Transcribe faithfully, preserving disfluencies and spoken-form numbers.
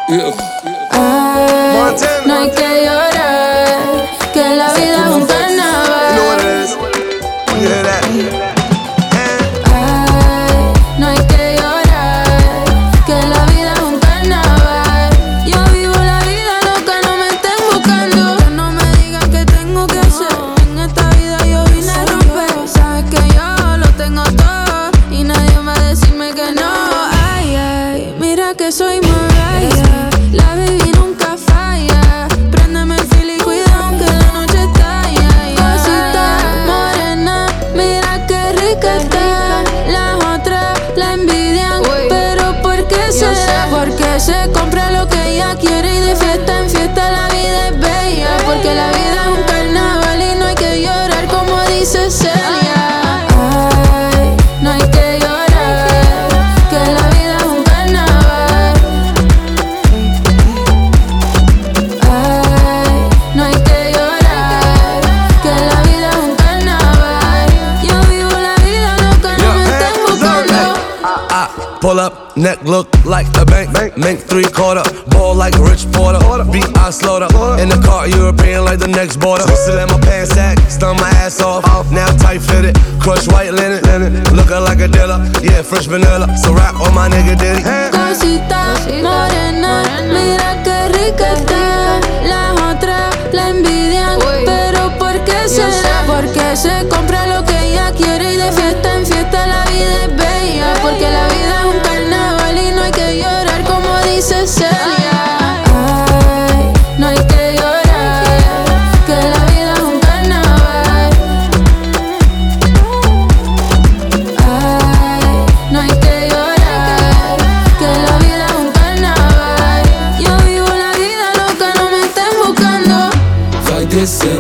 Yeah. Ay, no hay que llorar, que la vida es un carnaval. You know what it is? You hear that? Ay, no hay que llorar, que la vida es un carnaval. Yo vivo la vida loca, no me estén buscando. Que no me digan qué tengo que hacer. En esta vida yo vine a romper. Sabes que yo lo tengo todo y nadie va a decirme que no. Ay, ay, mira que soy Mariah. La baby nunca falla. Préndeme el fil y cuidado que la noche estalla. Cosita morena, mira qué rica está. Las otras la envidian, pero ¿por qué será? Porque se compra lo que ella quiere y de fiesta en fiesta la vida es bella. Porque la vida es un carnaval y no hay que llorar como dice Celia. Ay, no hay que llorar, que la vida es un carnaval. Ay, no hay que llorar, que la vida es un carnaval. Yo vivo la vida loca, no me estén buscando. I pull up, neck look like a bank. Mink three quarter, ball like Rich Porter. Beat I slowed up in the car, European like the next border. Still in my pants sack, stun my ass off. Now tight fitted, crush white linen. Looking like a dealer, yeah, fresh vanilla. So rap on my nigga Diddy. Cosita morena, mira qué rica está. Las otras la envidian, pero ¿por qué será? Porque se compra lo que ella quiere y de fiesta en fiesta la vida es bella. Porque la vida es un carnaval y no hay que llorar como dice Celia. Ay, no hay que llorar, que la vida es un carnaval. Ay, no hay que llorar, que la vida es un carnaval. Yo vivo la vida loca, no me estén buscando. Vai descer,